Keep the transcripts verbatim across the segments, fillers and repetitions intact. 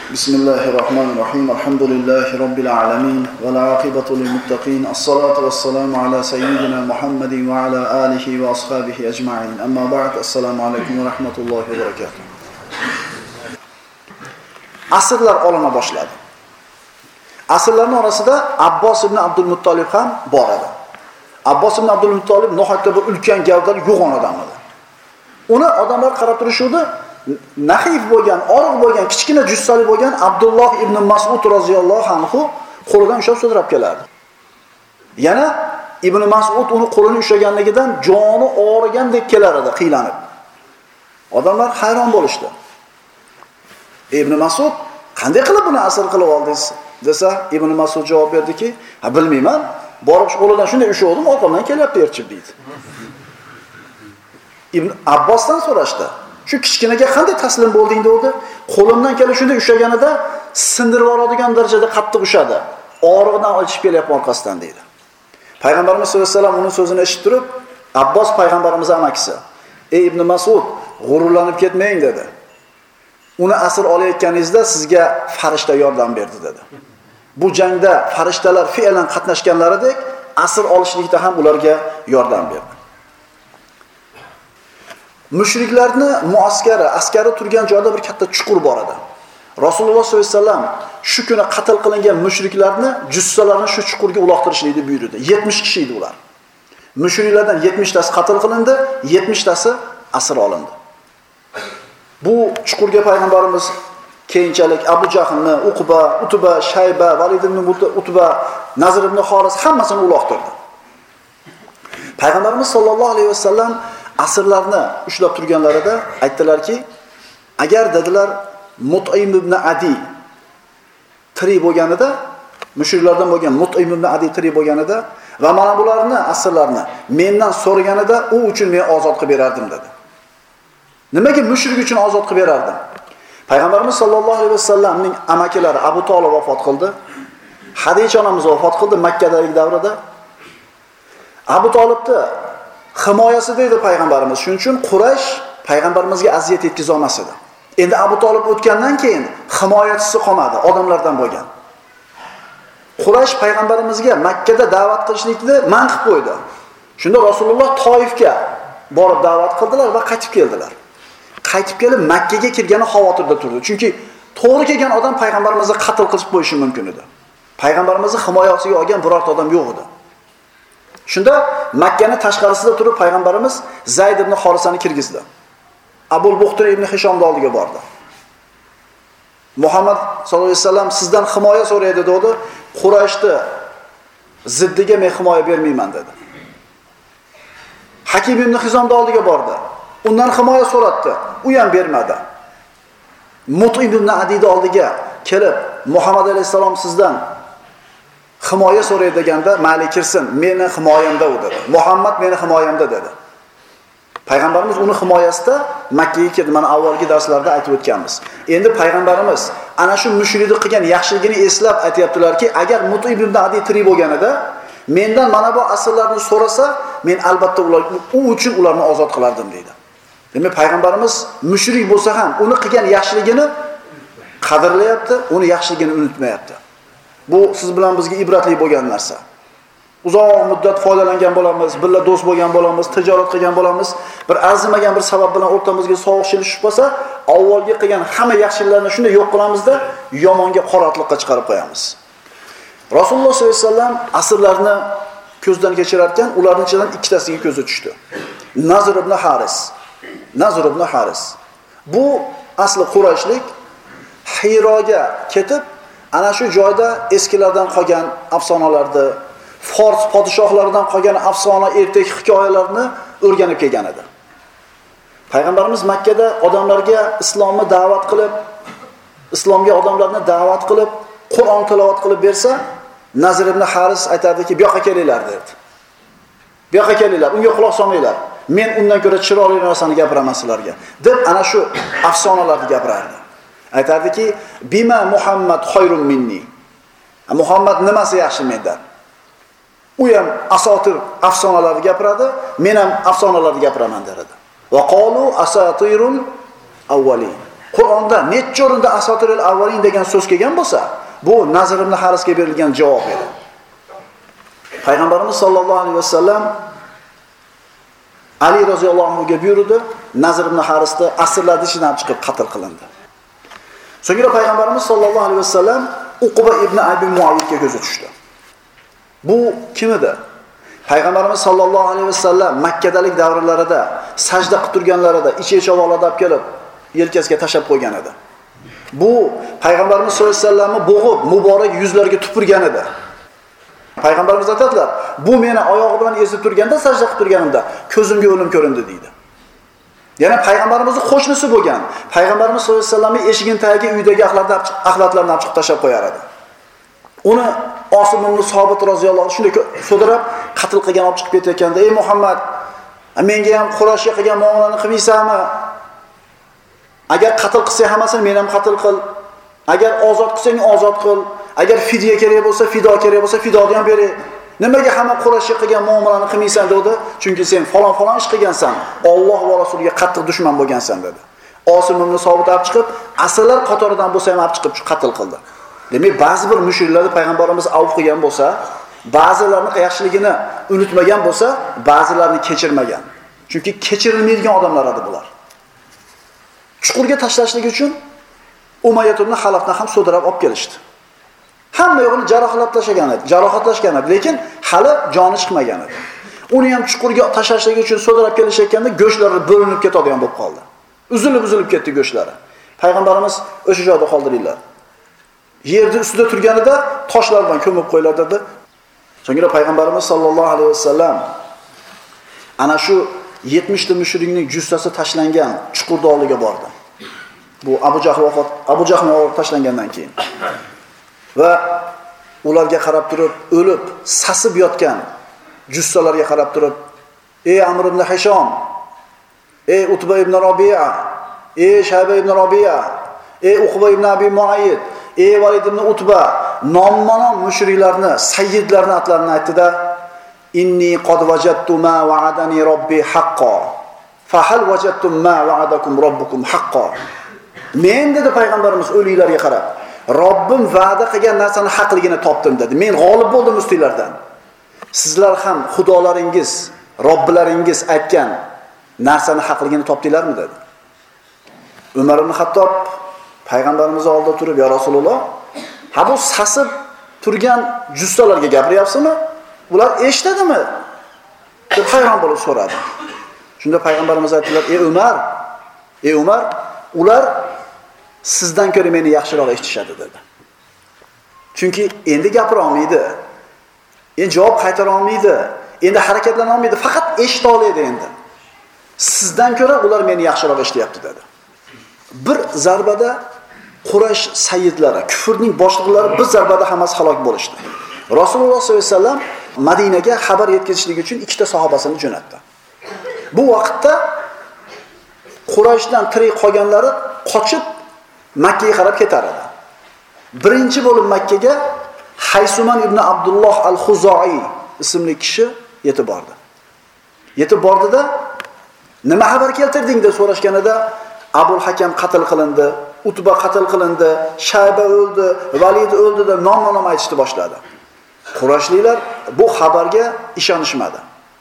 Bismillahirrahmanirrahim. Alhamdulillahi rabbil alamin wal aqibatu lil muttaqin. As-salatu was-salamu ala sayyidina Muhammadin wa ala alihi wa ashabihi ajma'in. Amma ba'd. Assalomu alaykum va rahmatullohi va barakatuh. Asrlar olina boshladi. Asrlarning orasida Abbos ibn Abdul Muttolib ham bor edi. Abbos ibn Abdul Muttolib nihoyatda bir ulkan gavdali yo'g'on odam edi. Uni odamlar qarab turishuvdi. Nahif bo'lgan, oriq bo'lgan, kichkina jussali bo'lgan Abdulloh ibn Mas'ud roziyallohu anhu qo'lidan ushlab sudrab kelardi. Yana Ibn Mas'ud uni qo'lini ushlaganligidan joni og'rigandek kelar edi, qiylanib. Odamlar hayron bo'lishdi. Ibn Mas'ud qanday qilib buni asr qilib oldingiz desa, Ibn Mas'ud javob berdiki, "Ha, bilmayman, borib qo'lidan shunday ushlavdim, orqamdan kelyapti erchib" deydi. Ibn Abbosdan so'rashdi. Shu kichkinaga qanday taslim bo'lding dedi. Qo'limdan kelib shunday ushlaganida sindirib oladigan darajada qattiq ushadi. Og'rig'idan olishib kelyapti orqasidan deydi. Payg'ambarimiz sollallohu alayhi vasallam uning so'zini eshitib turib, Abbos payg'ambarimiz amakisi, "Ey Ibn Mas'ud, g'ururlanib ketmang" dedi. "Uni asir olayotganingizda sizga farishta yordam berdi" dedi. Bu jangda farishtalar fe'lan qatnashganlaridek, asir olishlikda ham ularga yordam berdi. Mushriklarni muaskari, askari turgan joyda bir katta chuqur bor edi. Rasululloh sollallohu alayhi vasallam shu kuni qatl qilingan mushriklarni jussalarini shu chuqurga uloqtirishlikni buyurdi. yetmish kishi edi ular. Mushriklardan yetmish tasi qatl qilindi, yetmish tasi asir olindi. Bu chuqurga payg'ambarimiz keyinchalik Abu Jahlni, Uqba, Utba, Shayba, Valid ibn Utba, Nazr ibn Xoris hammasini uloqtirdi. Payg'ambarimiz sollallohu alayhi vasallam asrlarni ushlab turganlarida aytdilarki, agar dedilar Mut'im ibn Adi tirik bo'lganida, mushriklardan bo'lgan Mut'im ibn Adi tirik bo'lganida va mana bularni asrlarni mendan so'raganida u uchun men ozod qilib berardim dedi. Nimaga mushrik uchun ozod qilib berardim? Payg'ambarimiz sollallohu alayhi vasallamning amakilari Abu Talib vafot qildi. Hadicha onamiz vafot qildi Makkadagi davrida. Abu Talibni himoyasi deydi payg'ambarimiz. Shuning uchun Quraysh payg'ambarimizga aziyat yetkiza olmas edi. Endi Abu Talib o'tgandan keyin himoyachisi qolmadi, odamlardan bo'lgan. Quraysh payg'ambarimizga Makkada da'vat qilishlikni man qilib qo'ydi. Shunda Rasululloh Toifga borib da'vat qildilar va qaytib keldilar. Qaytib kelib Makkaga kirgani xavotirda turdi. Chunki to'g'ri kelgan odam payg'ambarimizni qatl qilib qo'yishi mumkin edi. Payg'ambarimizni himoyasiga olgan birorta odam yo'q edi. Shunda Makkani tashqarisida turib payg'ambarimiz Zayd ibn Xorisani kirgizdi. Abul Buxtri ibn Hishomning oldiga bordi. Muhammad sollallohu alayhi vasallam sizdan himoya so'raydi dedi. Qurayshni ziddiga men himoya bermayman dedi. Hakim ibn Hizomning oldiga bordi. Undan himoya so'ratdi. U ham bermadi. Mut'im ibn Adiyning oldiga kelib, Muhammad alayhisalom sizdan himoya so'raydi deganda, "Mayli kirsin, meni himoyamda u" dedi. Muhammad meni himoyamda dedi. Payg'ambarimiz uni himoyasida Makkaga keldi. Mana avvalgi darslarda aytib o'tganmiz. Endi payg'ambarimiz ana shu mushriklik qilgan yaxshiligini eslab aytayaptilarki, agar Mut'im ibn Adi tirik bo'lganida, mendan mana bu asrlarni so'rasa, men albatta ular u uchun ularni ozod qilardim dedi. Demak, payg'ambarimiz mushrik bo'lsa ham uni qilgan yaxshiligini qadrlayapti, uni yaxshiligini unutmayapti. Bu siz bilan bizga ibratli bo'lgan narsa. Uzoq muddat foydalangan bo'lamiz, birga do'st bo'lgan bo'lamiz, tijorat qilgan bo'lamiz. Bir arzimagan bir sabab bilan o'rtamizga sovuqchilik tushib qolsa, avvalgi qilgan hamma yaxshiliklarni shunday yo'q qilamizda, yomonga qoratliqqa chiqarib qo'yamiz. Rasululloh sollallohu alayhi vasallam asrlarni ko'zdan kechirar ekan, ularning ichidan ikkitasiga ko'zi tushdi. Nazr ibn Haris. Nazr ibn Haris. Bu asli Qurayshlik Hiroga ketib, ana shu joyda eskilardan qolgan afsonalarni, Fors podshohlaridan qolgan afsona ertak hikoyalarni o'rganib kelgan edi. Payg'ambarimiz Makkada odamlarga islomni da'vat qilib, islomga odamlarni da'vat qilib, Qur'on tilovat qilib bersa, Nazr ibn Haris aytardiki, "Bu yoqqa kelinglar" dedi. "Bu yoqqa kelinglar, unga quloq solmanglar. Men undan ko'ra chiroyli narsani gapiraman sizlarga" deb ana shu afsonalarni gapirardi. Aytardiki, "Bima Muhammad xoyrun minni." Muhammad nimasi yaxshi mendan? U ham asotir afsonalarni gapiradi, men ham afsonalarni gapiraman derdi. Va qalu asatirul awwalin. Qur'onda necha o'rinda asotiril avvalin degan so'z kelgan bo'lsa, bu Nazr ibn Harisga berilgan javob edi. Payg'ambarimiz sollallohu alayhi vasallam Ali roziyallohu anhu ga buyurdi, Nazr ibn Harisni asrlarning ichidan chiqib qatl qilindi. So'ngra payg'ambarimiz sollallohu alayhi vasallam Uqba ibn Abi Muayyidga ko'zi tushdi. Bu kim edi? Payg'ambarimiz sollallohu alayhi vasallam Makkadalik davrlarida sajda qilib turganlarida ichi-ichovoqlarda olib kelib yelkasiga tashab qo'ygan edi. Bu payg'ambarimiz sollallohu alayhi vasallamni bo'g'ib, muborak yuzlariga tupurgan edi. Payg'ambarimiz aytadilar, bu meni oyog'i bilan ezib turganda, sajda qilib turganimda ko'zimga o'lim ko'rindi deydi. Yana payg'ambarimizning qo'shnisi bo'lgan. Payg'ambarimiz sollallohu alayhi vasallamning eshigining tagiga uydagi axlatlarni olib chiqib tashab qo'yar edi. Uni Osim ibn Sobit roziyallohu anhu shunday so'dirab qatl qilgan olib chiqib ketayotganda, "Ey Muhammad, menga ham Qurayshga qilgan muomalani qilmaysanmi? Agar qatl qilsang hammasini men ham qatl qil. Agar ozod qilsang ozod qil. Agar fidya kerak bo'lsa, fido kerak bo'lsa, fidoni ham bering. Nimaga hamma Qurayshga qilgan muomalani qilmaysan?" dedi. "Chunki sen falon falon ish qilgansan. Alloh va rasuliga qattiq dushman bo'lgansan" dedi. Osim ibn Sobit olib chiqib, asrlar qatoridan bo'lsa ham olib chiqib qatl qildi. Demak, ba'zi bir mushriklarni payg'ambarimiz avf qilgan bo'lsa, ba'zilarning yaxshiligini unutmagan bo'lsa, ba'zilarini kechirmagan. Chunki kechirilmaydigan odamlar edi bular. Chuqurga tashlashlik uchun Umayyah ibn Xalafni ham so'dirab olib kelishdi. Hamma yo'g'ini jarohatlashgan edi, jarohatlashgan edi, lekin hali joni chiqmagan edi. Uni ham chuqurga tashlashlik uchun so'dirab kelishayotganda go'shtlari bo'linib ketadigan bo'lib qoldi. Uzilib-uzilib ketdi go'shtlari. Payg'ambarimiz o'sha joyda qoldiringlar. Yerning ustida turganida toshlar bilan ko'mib qo'yiladi dedi. So'ngra payg'ambarimiz sollallohu alayhi vasallam ana shu yetmish ta mushrikning jussasi tashlangan chuqurda oldiga bordi. Bu Abu Jahl vafot, Abu Jahl tashlangandan keyin. Va ularga qarab turib, o'lib, sasib yotgan jussalarga qarab turib, "Ey Amr ibn Hisham, ey Utba ibn Rabi'a, ey Shayba ibn Rabi'a, ey Uqba ibn Abi Muayyid, ey Valid ibn Utba", nomma-nom mushriklarni, sayyidlarni atlarini aytdi-da, "Inni qad wajadtu ma wa'adani robbi haqqo. Fa hal wajadtum ma wa'adakum robbukum haqqo." Men dedi payg'ambarimiz o'liklarga qarab, "Robbim va'da qilgan narsani haqligini topdim" dedi. "Men g'olib bo'ldim ustinglardan. Sizlar ham xudolaringiz, robbilaringiz aytgan narsani haqligini topdinglarmi?" dedi. Umar ibn Xattob payg'ambarimiz oldida turib, "Ya Rasululloh, ha bu sasib turgan jussalarga gapiryapsizmi? Ular eshitadimi?" deb hayron bo'lib so'radi. Shunda payg'ambarimiz aytdilar, "Ey Umar, ey Umar, ular sizdan ko'ra meni yaxshiroq eshitishadi" dedi. Chunki endi gapira olmaydi. Endi javob qaytara olmaydi. Endi harakatlana olmaydi, faqat eshita oladi endi. Sizdan ko'ra ular meni yaxshiroq eshityapti dedi. Bir zarbada Quraysh sayyidlari, kufrning boshliqlari bir zarbada hammasi halok bo'lishdi. Rasululloh sollallohu alayhi vasallam Madinaga xabar yetkazishlik uchun ikkita sahobasini jo'natdi. Bu vaqtda Qurayshdan tirik qolganlari qochib Makka ga qarab ketar edi. Birinchi bo'lib Makka ga Haysuman ibn Abdulloh al-Xuzoi ismli kishi yetib bordi. Yetib bordida, "Nima xabar keltirding?" deb so'rashganida, "Abul Hakam qatl qilindi, Utba qatl qilindi, Shayba o'ldi, Valid o'ldi" deb nom-nom aytishni boshladi. Qurayshliklar bu xabarga ishonishmadi.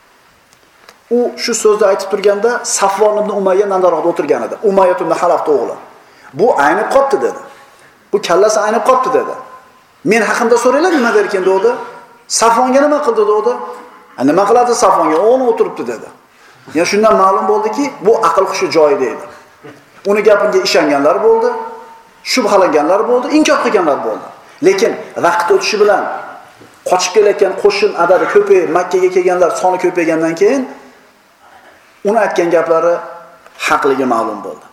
U shu so'zni aytib turganda Safvon ibn Umayya nandaroqda o'tirgan edi. Umayyah ibn Xalafning o'g'li. "Bu aynib qopti" dedi. "Bu kallasi aynib qopti" dedi. "Men haqimda so'ranglar, nima derkin" dedi. "Safvonga nima qildi" dedi. "Nima qiladi Safvonga? O'g'li o'tiribdi" dedi. Ya shundan ma'lum bo'ldiki, bu aql hushi joyida edi. Uni gapiga ishonganlar bo'ldi, shubhalanganlar bo'ldi, inkor qilganlar bo'ldi. Lekin vaqt o'tishi bilan qochib kelayotgan qo'shin adadi ko'payib, Makka ga kelganlar soni ko'paygandan keyin uni aytgan gaplari haqligi ma'lum bo'ldi.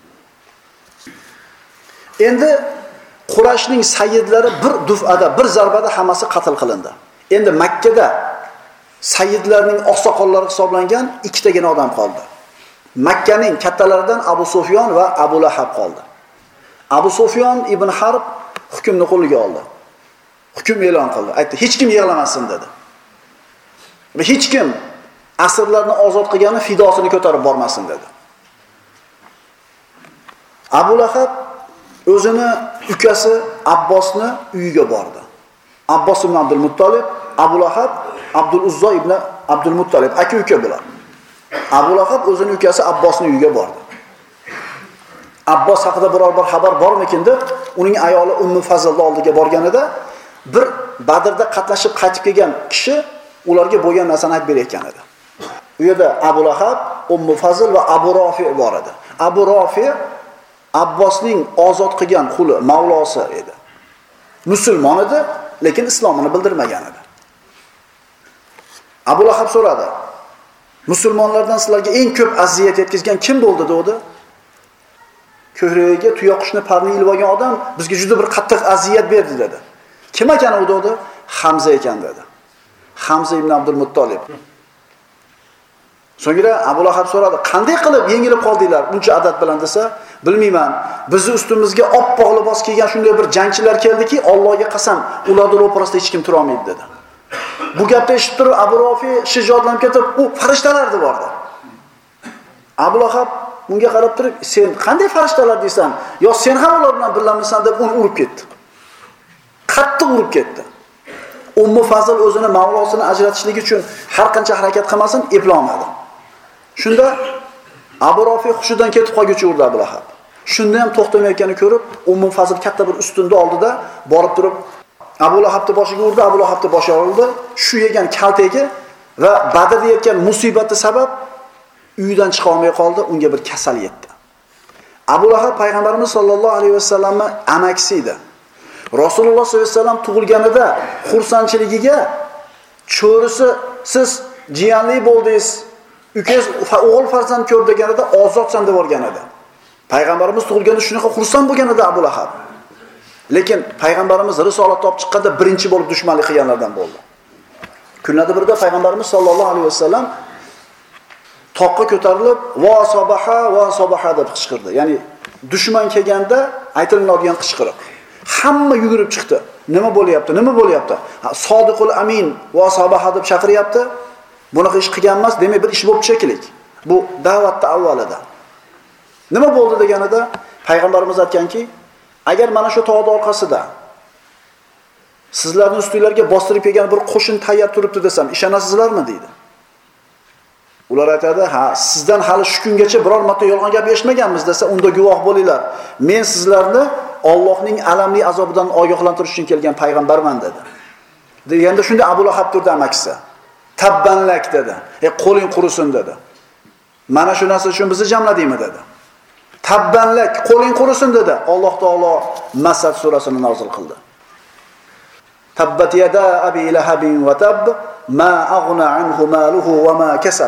Endi Qurayshning sayyidlari bir duf'ada, bir zarbada hammasi qatl qilindi. Endi Makka da sayyidlarning oqsoqollari hisoblangan ikkitagina odam qoldi. Makkaning kattalaridan Abu Sufyon va Abu Lahab qoldi. Abu Sufyon ibn Harb hukmni qo'liga oldi. Hukm e'lon qildi. Aytdi, "Hech kim yig'lamasin" dedi. Va hech kim asirlarni ozod qilgani fidosini ko'tarib bormasin dedi. Abu Lahab o'zini ukasi Abbosni uyiga bordi. Abbos ibn Abdul Muttolib, Abu Lahab Abdul Uzzo ibn Abdul Muttolib aka-uka bular. Abu Lahab o'zini ukasi Abbosning uyiga bordi. Abbos haqida biror bir xabar bormikin deb uning ayoli Ummu Fazlning oldiga borganida bir Badrda qatnashib qaytib kelgan kishi ularga bo'lgan narsani aytib berayotgan edi. U yerda Abu Lahab, Ummu Fazl va Abu Rofi bor edi. Abu Rofi Abbosning ozod qilgan quli, mavlosi edi. Musulmon edi, lekin islomini bildirmagan edi. Abu Lahab so'radi: "Musulmonlardan sizlarga eng ko'p aziyat yetkazgan kim bo'ldi?" dedi. Ko'hragiga tuyoqishni parni ilib olgan odam bizga juda bir qattiq aziyat berdi dedi. Kim ekan u dedi? Hamza ekan dedi. Hamza ibn Abdul Muttolib. So'ngra Abu Lahab so'radi: "Qanday qilib yengilib qoldinglar buncha adad bilan?" desa, "Bilmayman. Bizni ustimizga oppoq libos kiygan shunday bir jangchilar keldiki, Allohga qasam, ularning ro'parasida hech kim tura olmaydi" dedi. Bu gapni eshitib turib Abu Rofi shijoatlanib ketib, "U farishtalar" deb bordi. Abu Lahab bunga qarab turib, "Sen qanday farishtalar deysan? Yo sen ham ular bilan birlamsan?" deb uni urib ketdi. Qattiq urib ketdi. Ummu Fazl o'zini mavlosini ajratishlik uchun har qancha harakat qilmasin, eplolmadi. Shunda Abu Rofi hushidan ketib qolguchi urdi Abu Lahab. Shunda ham to'xtamayotganini ko'rib, Ummu Fazl katta bir ustunda oldida borib turib Abu Lahabni boshiga urdi, Abu Lahabni boshi yorildi. Shu yegan kaltagi va Badrda yetgan musibati sabab uydan chiqa olmay qoldi, unga bir kasal yetdi. Abu Lahab payg'ambarimiz sollallohu alayhi vasallamning amakisi edi. Rasululloh sollallohu alayhi vasallam tug'ilganida xursandchiligiga cho'risi siz jiyanli bo'ldingiz, ukangiz o'g'il farzand ko'rdi deganida ozodsan deb o'rgan edi. Payg'ambarimiz tug'ilganda shunaqa xursand bo'lgan edi Abu Lahab. Lekin payg'ambarimiz risolat topib chiqqanda birinchi bo'lib dushmanlik qilganlardan bo'ldi. Kunlardan birida payg'ambarimiz sollallohu alayhi vasallam toqqa ko'tarilib va sabaha va sabaha deb qichqirdi. Ya'ni dushman kelganda aytiladigan qichqiriq. Hamma yugurib chiqdi. Nima bo'lyapti? Nima bo'lyapti? Sodiqul amin va sabaha deb chaqiryapti. Bunaqa ish qilgan emas, demak bir ish bo'lib chekilik. Bu da'vatda avvalida. Nima bo'ldi deganida payg'ambarimiz aytganki, agar mana shu tog'ning orqasida sizlarning ustinglarga bostirib kelgan bir qo'shin tayyor turibdi desam, ishonasizlarmi deydi. Ular aytadi, "Ha, sizdan hali shu kungacha biror marta yolg'on gap eshitmaganmiz" desa, unda guvoh bo'linglar. Men sizlarni Allohning alamli azobidan ogohlantirish uchun kelgan payg'ambarman dedi. Deganda shunda Abu Lahab turdi amakisi. Tabbanlak dedi. "Ey qo'ling qurisin" dedi. "Mana shu narsa uchun bizni jamladingmi" dedi. Tabbanlak, qo'ling qurisin dedi. Alloh taolo Masad surasini nozil qildi. Tabbat yada abi lahabin wa tab ma aghna anhu maluhu wa ma kasab.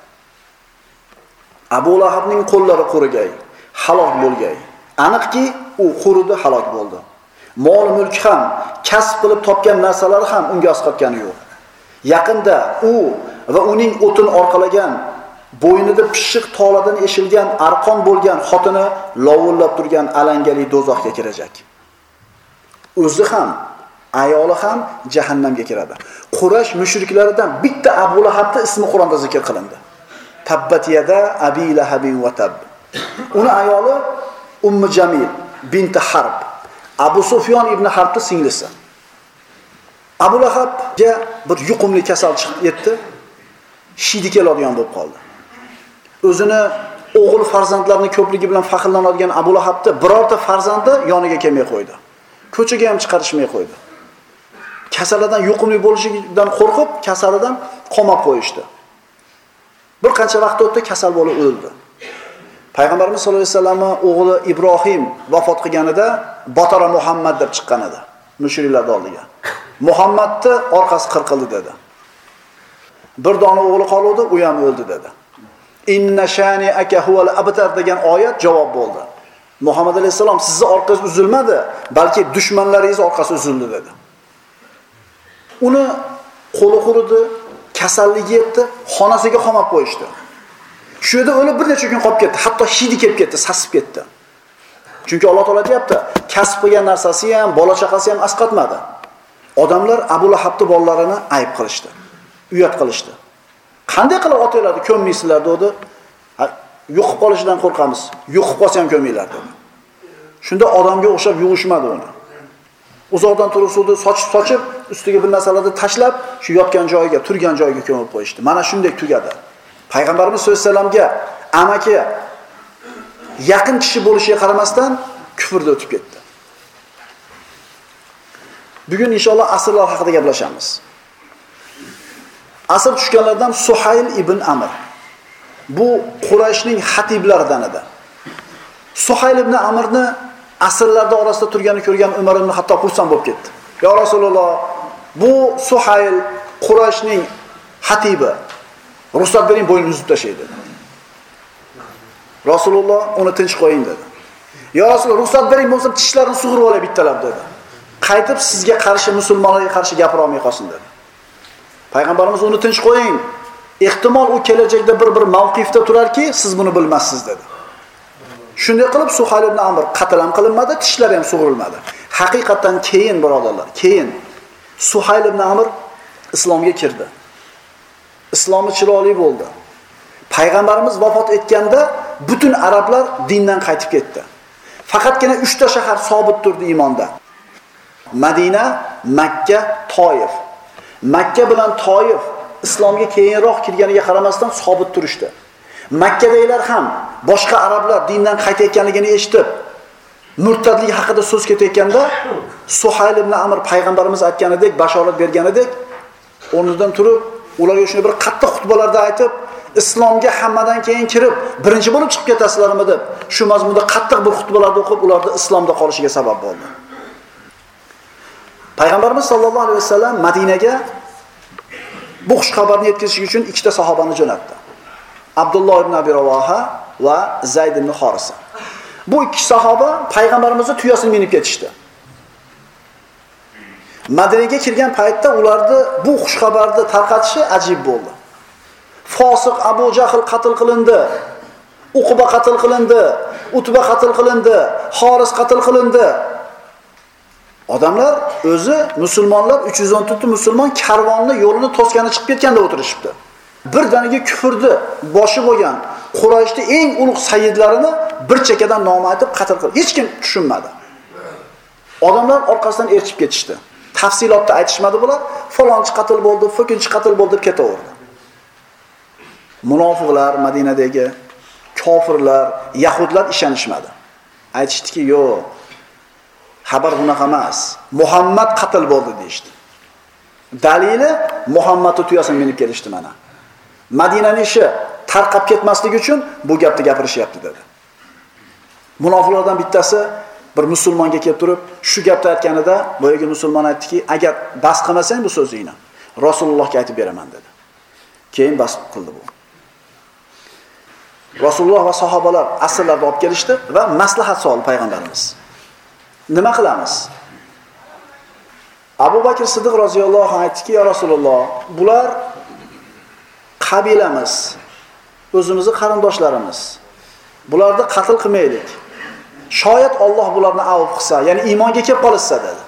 Abu Lahabning qo'llari qurigay, halok bo'lgay. Aniqki, u quridi, halok bo'ldi. Mol mulk ham, kasb qilib topgan narsalari ham unga asqatgani yo'q. Yaqinda u va uning o'tin orqalagan, bo'ynida pishiq toladan eshilgan arqon bo'lgan xotini lovullab turgan alangali do'zaxga kirajak. O'zi ham, ayoli ham jahannamga kiradi. Quraysh mushriklaridan bitta Abu Lahabning ismi Qur'onda zikr qilindi. Tabbat yada abi lahabin wa tab. Uni ayoli Ummu Jamil binti Harb, Abu Sufyon ibn Harbning singlisi. Abu Lahabga bir yuqumli kasal chiqib yetdi. Shidi keladigan bo'lib qoldi. O'zini o'g'il farzandlarini ko'pligi bilan faxrlanadigan Abu Lahabni birorta farzandi yoniga kelmay qo'ydi. Ko'chaga ham chiqarishmay qo'ydi. Kasalidan yuqumli bo'lishidan qo'rqib, kasalidan qamab qo'yishdi. Bir qancha vaqt o'tdi, kasal bo'lib o'ldi. Payg'ambarimiz sollallohu alayhi vasallamning o'g'li Ibrohim vafot qilganida Batara Muhammad deb chiqqan edi mushriklar oldiga. Muhammadni orqasi qirqildi dedi. Bir dona o'g'li qoldi, u ham o'ldi dedi. Inna shani aka huval abtar degan oyat javob bo'ldi. Muhammad alayhisalom sizning orqangiz uzilmadi, balki dushmanlaringiz orqasi uzildi dedi. Uni qo'li quridi, kasalligi yetdi, xonasiga qamab qo'yishdi. Shu yerda o'lib bir necha kun qolib ketdi, hatto hidi kelib ketdi, sasib ketdi. Chunki Alloh taolo aytibdi, kasb qilgan narsasi ham, bola chaqasi ham asqatmadi. Odamlar Abu Lahabning bolalarini ayb qilishdi, uyat qilishdi. Qanday qilib otanglarni ko'mmaysizlar dedi. Yo'qib qolishidan qo'rqamiz. Yo'qib qolsa ham ko'minglar dedi. Shunda odamga o'xshab yuvishmadi uni. Uzoqdan turib suvni sochib sochib, ustiga bir narsalarni tashlab, shu yotgan joyiga, turgan joyiga ko'mib qo'yishdi. Mana shunday tugadi. Payg'ambarimiz sollallohu alayhi vasallamga amaki yaqin kishi bo'lishiga qaramasdan kufrda o'tib ketdi. Bugun inshaalloh asrlar haqida gaplashamiz. Asr tushganlardan Suhayl ibn Amr. Bu Qurayshning xatiblaridan edi. Suhayl ibn Amrni asrlarda orasida turganini ko'rgan Umar ibn Hattob xursand bo'lib ketdi. "Ya Rasululloh, bu Suhayl Qurayshning xatibi. Ruxsat bering, bo'ynini uzib tashlaydi." Rasululloh uni tinch qo'ying dedi. "Ya Rasululloh, ruxsat bering, bo'lsa tishlarini sug'urib olay bittalab" dedi. Qaytib sizga qarshi, musulmonlarga qarshi gapira olmay qolsin dedi. Payg'ambarimiz uni tinch qo'ying. Ehtimol u kelajakda bir-bir mavqifda turarki, siz buni bilmassiz dedi. Shunday qilib Suhayl ibn Amr qatl ham qilinmadi, tishlari ham sug'urilmadi. Haqiqatan keyin birodarlar, keyin Suhayl ibn Amr islomga kirdi. Islomi chiroyli bo'ldi. Payg'ambarimiz vafot etganda butun arablar dindan qaytib ketdi. Faqatgina uchta shahar sobit turdi iymonda. Madina, Makka, Toyif. Makka bilan Toyif islomga keyinroq kirganiga qaramasdan sobit turishdi. Makkadagilar ham boshqa arablar dindan qaytayotganligini eshitib, murtadlik haqida so'z ketayotganda Suhayl ibn Amr payg'ambarimiz aytganidek, bashorat berganidek, o'rnidan turib, ularga shuni bir qattiq xutbalarda aytib, islomga hammadan keyin kirib, birinchi bo'lib chiqib ketasizlarmi deb, shu mazmunda qattiq bir xutbalarda o'qib, ularni islomda qolishiga sabab bo'ldi. Payg'ambarimiz sollallohu alayhi vasallam Madinaga bu xush xabarni yetkazish uchun ikkita sahobani jo'natdi. Abdulloh ibn Abi Ravoha va Zayd ibn Horisa. Bu ikki sahoba payg'ambarimizning tuyasini minib ketishdi. Madinaga kirgan paytda ularni bu xush xabarni tarqatishi ajib bo'ldi. Fosiq Abu Jahl qatl qilindi, Uqba qatl qilindi, Utba qatl qilindi, Xoris qatl qilindi. Odamlar o'zi musulmonlar uch yuz o'n to'rt ta musulmon karvonni yo'lini to'sgani chiqib ketganda o'tirishibdi. Birdaniga kufrni boshi bo'lgan Qurayshning eng ulug' sayyidlarini bir chekadan nom aytib qatl qildi. Hech kim tushunmadi. Odamlar orqasidan erchib ketishdi. Tafsilotni aytishmadi bular. Falonchi qatl bo'ldi, fo'kinchi qatl bo'ldi deb ketaverdi. Munofiqlar, Madinadagi kofirlar, yahudlar ishonishmadi. Aytishdiki, "Yo'q, xabar bunaqa emas. Muhammad qatl bo'ldi" deydi. Dalili Muhammadning tuyasini minib kelishdi mana. Madinaning ishi tarqab ketmasligi uchun bu gapni gapirishyapti dedi. Munofiqlardan bittasi bir musulmonga kelib turib, shu gapni aytganida boyagi musulmon aytdiki, "Agar bas qilmasang bu so'zingni, Rasulullohga aytib beraman" dedi. Keyin bas qildi bu. Rasululloh va sahobalar asrlarda olib kelishdi va maslahat soldi payg'ambarimiz. Nima qilamiz? Abu Bakr Siddiq roziyallohu anhu aytdiki, "Ya Rasululloh, bular qabilamiz, o'zimizning qarindoshlarimiz. Bularni qatl qilmaylik. Shoyat Alloh bularni avf qilsa, ya'ni iymonga kelib qolsa" dedi.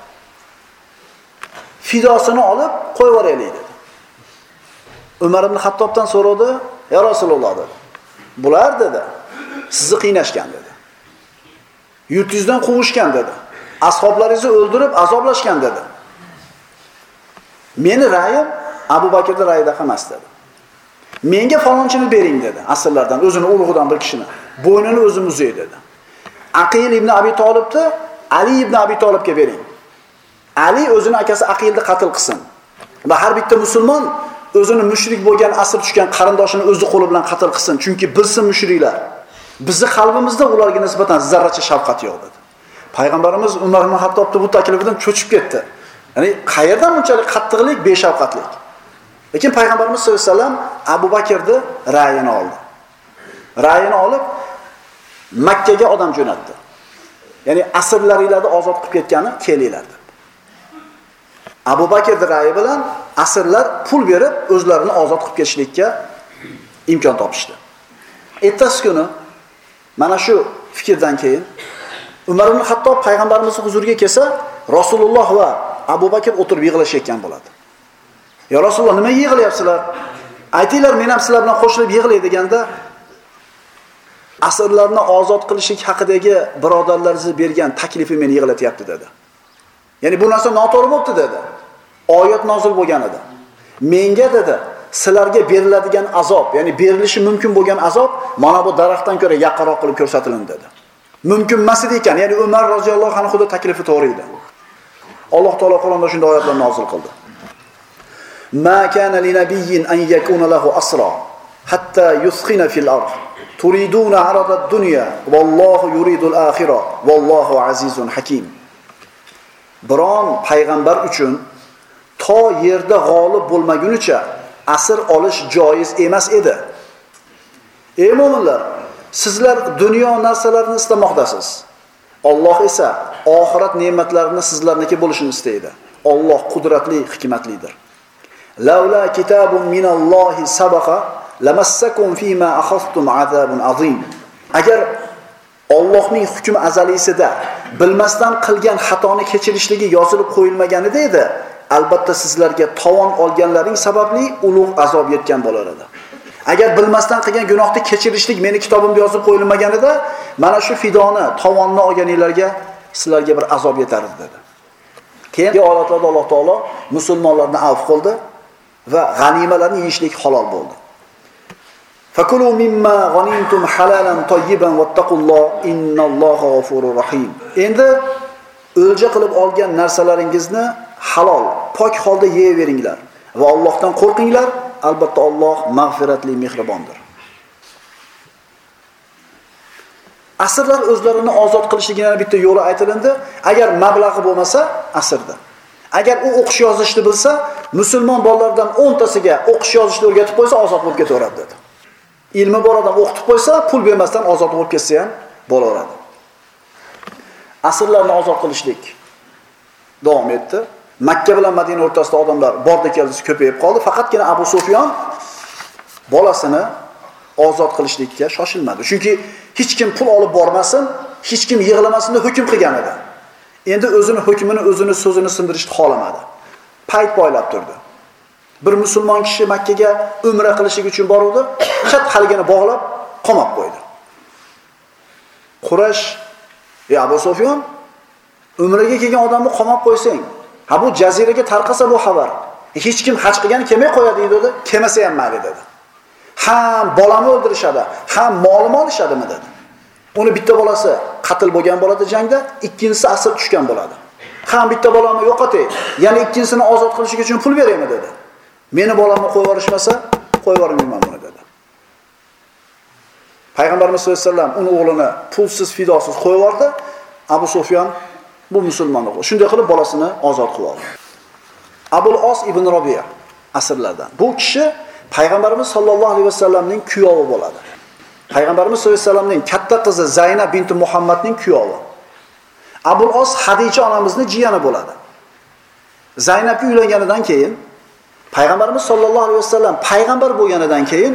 Fidosini olib qo'yib yuboraylik dedi. Umar ibn Hattobdan so'radi, "Ya Rasululloh" dedi. "Bular" dedi, "sizni qiynashgan" dedi. "Yurtingizdan quvishgan" dedi. "Ashoblaringizni o'ldirib azoblashgan" dedi. "Meni ra'yim Abu Bakrning ra'yida emas" dedi. "Menga falonchini bering" dedi. Asrlardan o'zini ulug'idan bir kishini. Bo'ynini o'zim uzay dedi. Aqil ibn Abi Tolibni Ali ibn Abi Tolibga bering. Ali o'zini akasi Aqilni qatl qilsin. Va har bitta musulmon o'zini mushrik bo'lgan, asr tushgan qarindoshini o'zi qo'li bilan qatl qilsin, chunki bilsin mushriklar. Bizni qalbimizda ularga nisbatan zarracha shafqat yo'q dedi. Payg'ambarimiz Umar ibn Hattobni bu taklifidan cho'chib ketdi. Ya'ni qayerdan bunchalik qattiqlik, beshafqatlik? Lekin payg'ambarimiz sollallohu alayhi vasallam Abu Bakrni ra'yini oldi. Ra'yini olib Makkaga odam jo'natdi. Ya'ni asrlaringlarni ozod qilib ketgani kelinglar deb. Abu Bakrning ra'yi bilan asrlar pul berib o'zlarini ozod qilib ketishlikka imkon topishdi. Ertasi kuni mana shu fikrdan keyin Umar ibn Hattob payg'ambarimizning huzuriga kelsa, Rasululloh va Abu Bakr o'tirib yig'ilashayotgan bo'ladi. "Ya Rasululloh, nima yig'ilyapsizlar? Aytinglar, men ham sizlar bilan qo'shilib yig'ilay" deganda asrlarni ozod qilishlik haqidagi birodarlaringiz bergan taklifi meni yig'latyapti dedi. Ya'ni bu narsa noto'g'ri bo'pti dedi. Oyat nozil bo'lgan edi. Menga dedi, sizlarga beriladigan azob, ya'ni berilishi mumkin bo'lgan azob mana bu daraxtdan ko'ra yaqinroq qilib ko'rsatilindi dedi. Mumkin emas edi ekan, ya'ni Umar roziyallohu anhu taklifi to'g'ri edi. Alloh taolo Qur'onda shunday oyatlar nozil qildi. Ma kana linabiyyin an yakuna lahu asra hatta yuskhina fil ard. Turiduna arada ad-dunya wallahu yuridul akhirah wallahu azizun hakim. Biron payg'ambar uchun to yerda g'olib bo'lmagunicha asr olish joiz emas edi. Ey mu'minlar, sizlar dunyo narsalarini istamoqdasiz. Alloh esa oxirat ne'matlarini sizlarniki bo'lishini istaydi. Alloh qudratli, hikmatlidir. Laula kitabun minallohi sabaqa lamassakum fima akhadhtum azabun azim. Agar Allohning hukmi azaliysida bilmasdan qilgan xatoni kechirishligi yozilib qo'yilmaganida edi, albatta sizlarga tovon olganlaring sababli ulug' azob yetgan bo'lar edi. Agar bilmasdan qilgan gunohni kechirishlik meni kitobimda yozib qo'yilmaganida, mana shu fidoni, tovonni olganinglarga sizlarga bir azob yetar edi dedi. Keyingi oyatlarda Alloh taolo musulmonlarni afv qildi va g'animalarni yeyishlik halol bo'ldi. Fakulu mimma ghanimtum halalan tayyiban wattaqulloh innalloha g'afurur rahim. Endi o'lja qilib olgan narsalaringizni halol, pok holda yeyaveringlar va Allohdan qo'rqinglar, albatta Alloh mag'firatli, mehribondir. Asrlar o'zlarini ozod qilishligining bitta yo'li aytilindi. Agar mablag'i bo'lmasa, asrda. Agar u o'qish yozishni bilsa, musulmon bolalardan o'ntasiga o'qish yozishni o'rgatib qo'ysa, ozod bo'lib ketaveradi dedi. Ilmi bor odam o'qitib qo'ysa, pul bermasdan ozod bo'lib ketsa ham bo'laveradi. Asrlarni ozod qilishlik davom etdi. Makka bilan Madina o'rtasida odamlar borda keldisi ko'payib qoldi. Faqatgina Abu Sufyon bolasini ozod qilishlikka shoshilmadi. Chunki hech kim pul olib bormasin, hech kim yig'lamasin deb hukm qilgan edi. Endi o'zini hukmini, o'zini so'zini sindirishni xohlamadi. Payt poylab turdi. Bir musulmon kishi Makkaga umra qilishlik uchun boruvdi, chat haligini bog'lab, qamab qo'ydi. Quraysh, "Ey Abu Sufyon, umraga kelgan odamni qamab qo'ysang, ha bu jaziraga tarqasa bu xabar. Hech kim haj qilgani kelmay qo'yadi" dedi. "Kelmasa ham mayli" dedi. "Ham bolamni o'ldirishadi, ham molim olishadimi" dedi. Uni bitta bolasi qatl bo'lgan bo'ladi jangda, ikkinchisi asir tushgan bo'ladi. "Ham bitta bolamni yo'qotay, yana ikkinchisini ozod qilish uchun pul beraymi" dedi. "Meni bolamni qo'yib yuborishmasa, qo'yib yubormayman buni" dedi. Payg'ambarimiz sollallohu alayhi vasallam uni o'g'lini pulsiz, fidosiz qo'yib yubordi. Abu Sufyon bu musulmonni qo'ydi. Shunday qilib bolasini ozod qilib oldi. Abul Os ibn Robiya asrlardan. Bu kishi Payg'ambarimiz sollallohu alayhi vasallamning kuyovi bo'ladi. Payg'ambarimiz sollallohu alayhi vasallamning katta qizi Zaynab binti Muhammadning kuyovi. Abul Os Hadija onamizning jiyani bo'ladi. Zaynabga uylanganidan keyin Payg'ambarimiz sollallohu alayhi vasallam payg'ambar bo'lganidan keyin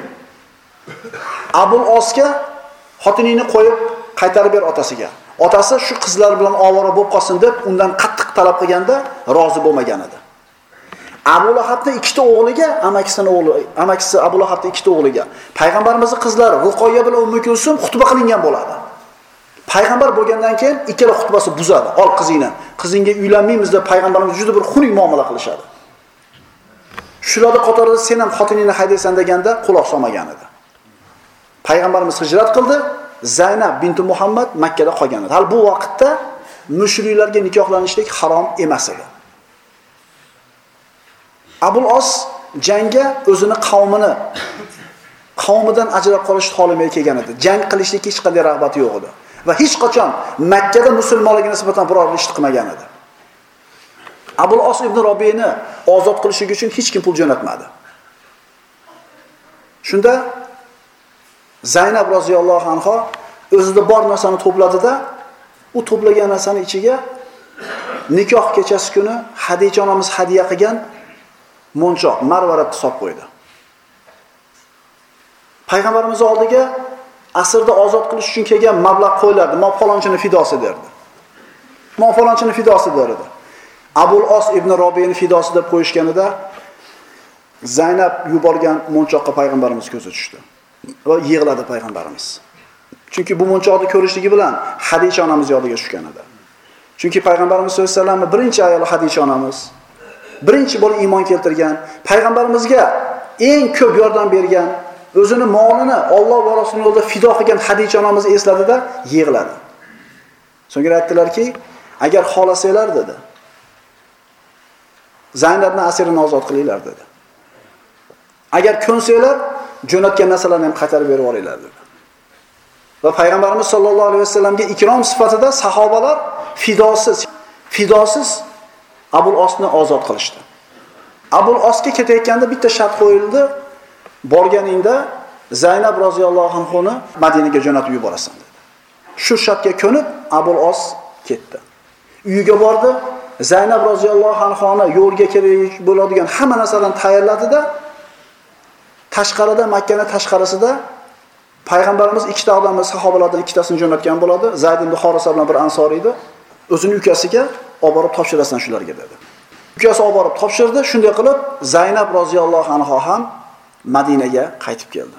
Abul Osga xotinini qo'yib qaytarib ber otasiga. Otasi shu qizlar bilan ovora bo'lib qolsin deb undan qattiq talab qilganda rozi bo'lmagan edi. Abu Lahabning ikkita o'g'liga, amakisining o'g'li, amakisi Abu Lahabning ikkita o'g'liga payg'ambarimizning qizlari Ruqoya bilan Ummu Kulsum xutba qilingan bo'ladi. Payg'ambar bo'lgandan keyin ikkala xutbasi buzadi. "Ol qizingni, qizingga uylanmaymiz" deb payg'ambarimiz juda bir xunuk muomala qilishadi. Shularning qatorida "Sen ham xotiningni haydaysan" deganda quloq solmagan edi. Payg'ambarimiz hijrat qildi, Zaynab binti Muhammad Makka da qolgan edi. Hal bu vaqtda mushriklarga nikohlanishlik harom emas edi. Abul Os jangga o'zini qavmini qavmidan ajrab qolishni xohlamay kelgan edi. Jang qilishlikka hech qanday rag'bati yo'q edi va hech qachon Makka da musulmonlarga nisbatan biror ish qilmagan edi. Abul Os ibn Robiyni ozod qilishlik uchun hech kim pul jo'natmadi. Shunda Zaynab roziyallohu anha o'zida bor narsani to'pladi-da, u to'plagan narsani ichiga nikoh kechasi kuni Hadija onamiz hadiya qilgan monchoq, marvaratni solib qo'ydi. Payg'ambarimiz oldiga asrda ozod qilish uchun kelgan mablag' qo'yiladi. "Men falonchini fidosi" derdi. "Men falonchini fidosi" derdi. Abul Os ibn Robiyni fidosi deb qo'yishganida Zaynab yuborgan monchoqqa payg'ambarimiz ko'zi tushdi va yig'ladi payg'ambarimiz. Chunki bu munchoqni ko'rishligi bilan Hadicha onamiz yodiga tushgan edi. Chunki payg'ambarimiz sollallohu alayhi vasallamning birinchi ayoli Hadicha onamiz birinchi bo'lib iymon keltirgan, payg'ambarimizga eng ko'p yordam bergan, o'zini molini Alloh va Rasulining yo'lida fido qilgan Hadicha onamizni esladida yig'ladi. So'ngra aytdilarki, agar xohlasanglar dedi, Zaynabni asirini ozod qilinglar dedi. Agar ko'nsanglar, jo'natgan narsalarni ham qaytarib berib olinglar dedi. Va payg'ambarimiz sollallohu alayhi vasallamga ikrom sifatida sahobalar fidosiz, fidosiz Abul Osni ozod qilishdi. Abul Osga ketayotganda bitta shart qo'yildi. Borganingda Zaynab roziyallohu anhoni Madinaga jo'natib yuborasan dedi. Shu shartga ko'nib Abul Os ketdi. Uyiga bordi. Zaynab roziyallohu anhoni yo'lga kerak bo'ladigan hamma narsalarni tayyorladi-da, tashqarida Makkaning tashqarisida payg'ambarimiz ikkita odamni sahobalardan ikkitasini jo'natgan bo'ladi. Zayd ibn Horisa bilan bir ansoriy edi. O'zining ukasiga olib borib topshirasan shularga dedi. Ukasi olib borib topshirdi. Shunday qilib Zaynab roziyallohu anha ham Madinaga qaytib keldi.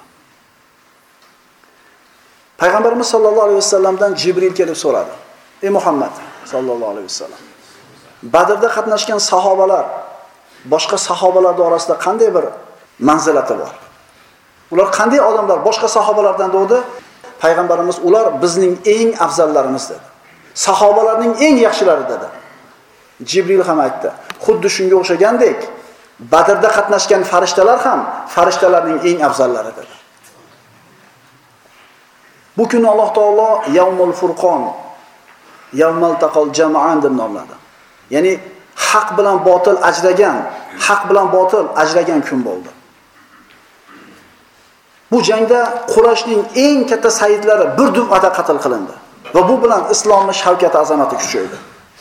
Payg'ambarimiz sollallohu alayhi vasallamdan Jibril kelib so'radi: "Ey Muhammad sollallohu alayhi vasallam, Badrda qatnashgan sahobalar boshqa sahobalar orasida qanday bir manzilati bor? Ular qanday odamlar boshqa sahobalardan dedi?" Payg'ambarimiz ular bizning eng afzallarimiz dedi. Sahobalarning eng yaxshilari dedi. Jibril ham aytdi, xuddi shunga o'xshagandek Badrda qatnashgan farishtalar ham farishtalarning eng afzallari dedi. Bu kuni Alloh taolo Yawmul Furqon, Yawmal taqal jama'an deb nomladi. Ya'ni haq bilan botil ajragan, haq bilan botil ajragan kun bo'ldi. Bu jangda Qurayshning eng katta sayyidlari bir dumada qatl qilindi va bu bilan islomning shavkati azamati kuchaydi.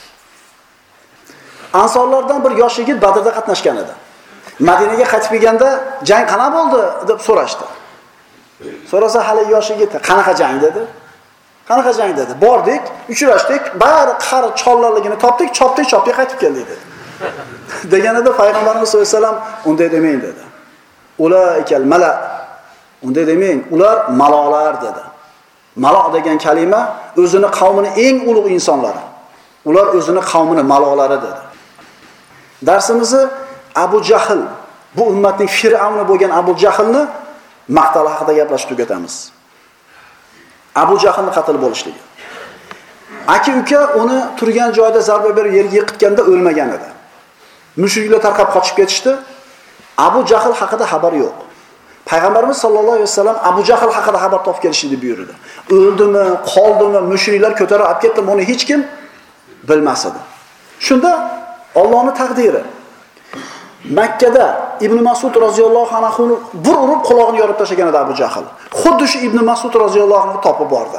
Ansorlardan bir yosh yigit Badrda qatnashgan edi. Madinaga qaytib kelganda jang qana bo'ldi deb so'rashdi. So'rasa hali yosh yigit qanaqa jang dedi? Qanaqa jang dedi? Bordik, uchrashdik, bari qari chollarligini topdik, chopdik, chopdik qaytib keldik dedi. Deganida payg'ambarimiz sollallohu alayhi vasallam unday demang dedi. Ulaikal mala. Unday demang, ular malolar dedi. Malo degan kalima o'zini qavmini eng ulug' insonlari. Ular o'zini qavmini malolari dedi. Darsimizni Abu Jahl, bu ummatning fir'avni bo'lgan Abu Jahlni maqtali haqida gaplashib tugatamiz. Abu Jahlni qatl bo'lishligi. Aka-uka uni turgan joyda zarba berib yerga yiqitganda o'lmagan edi. Mushriklar tarqab qochib ketishdi. Abu Jahl haqida xabar yo'q. Payg'ambarimiz sollallohu alayhi vasallam Abu Jahl haqida xabar topib kelishni buyurdi. O'ldimi, qoldimi, mushriklar ko'tarib olib ketdi, buni hech kim bilmas edi. Shunda Allohning taqdiri. Makkada Ibn Mas'ud roziyallohu anhu bir urib quloqni yorib tashlagan edi Abu Jahl. Xuddi shu Ibn Mas'ud roziyallohu anhu topib bordi.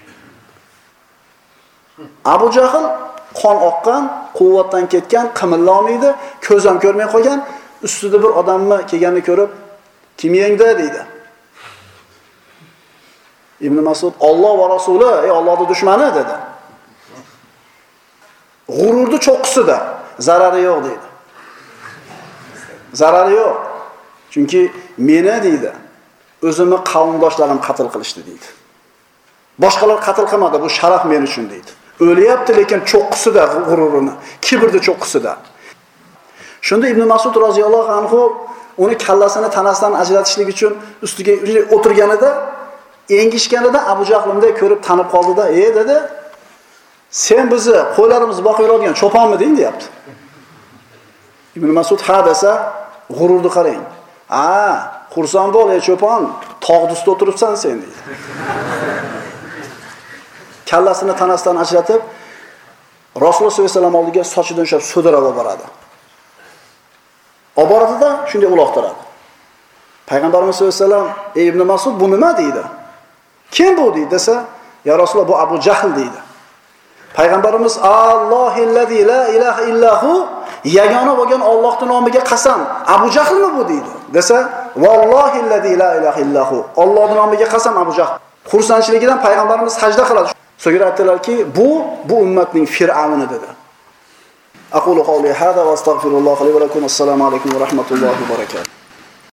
Abu Jahl qon oqqan, quvvatdan ketgan, qimillolmaydi, ko'z ham ko'rmay qolgan, ustida bir odamni kelganini ko'rib, "Kim yengda?" deydi. Ibn Mas'ud Alloh va Rasuli, ey Allohning dushmani dedi. G'ururni cho'qqisida zarari yo'q deydi. Zarari yo'q. Chunki meni deydi, o'zimni qavmdoshlarim qatl qilishdi deydi. Boshqalar qatl qilmadi, bu sharaf men uchun deydi. O'lyapti, lekin cho'qqisida g'ururini, kibrni cho'qqisida. Shunda Ibn Mas'ud roziyallohu anhu uni kallasini tanasidan ajratishlik uchun ustiga o'tirganida, engishganida Abu Jahlni ko'rib tanib qoldida, "Ey" dedi, "Sen bizni qo'ylarimizni boqib yuradigan cho'ponmiding?" deyapti. Ibn Mas'ud ha desa, g'ururni qarang. "Ha, xursand bo'l ey cho'pon, tog' ustida o'tiribsan sen" deydi. Kallasini tanasidan ajratib, Rasululloh sollallohu alayhi vasallam oldiga sochidan ushlab so'dirab olib boradi. Olib boradida shunday uloqtiradi. Payg'ambarimiz sollallohu alayhi vasallam, "Ey Ibn Mas'ud, bu nima?" deydi. "Kim bu?" deydi desa, "Ya Rasululloh, bu Abu Jahl" deydi. Payg'ambarimiz Allohillazi la ilaha illahu, yagona bo'lgan Allohning nomiga qasam, Abu Jahlmi bu deydi. Desa, "Vallohillazi la ilaha illahu", Allohning nomiga qasam Abu Jahl. Xursandchiligidan payg'ambarimiz sajda qiladi. So'ngra aytdilarki, bu bu ummatning fir'avni dedi. Aqulu qawli hada va astagfirulloh li va lakum. Assalomu alaykum va rahmatullohi va barakatuh.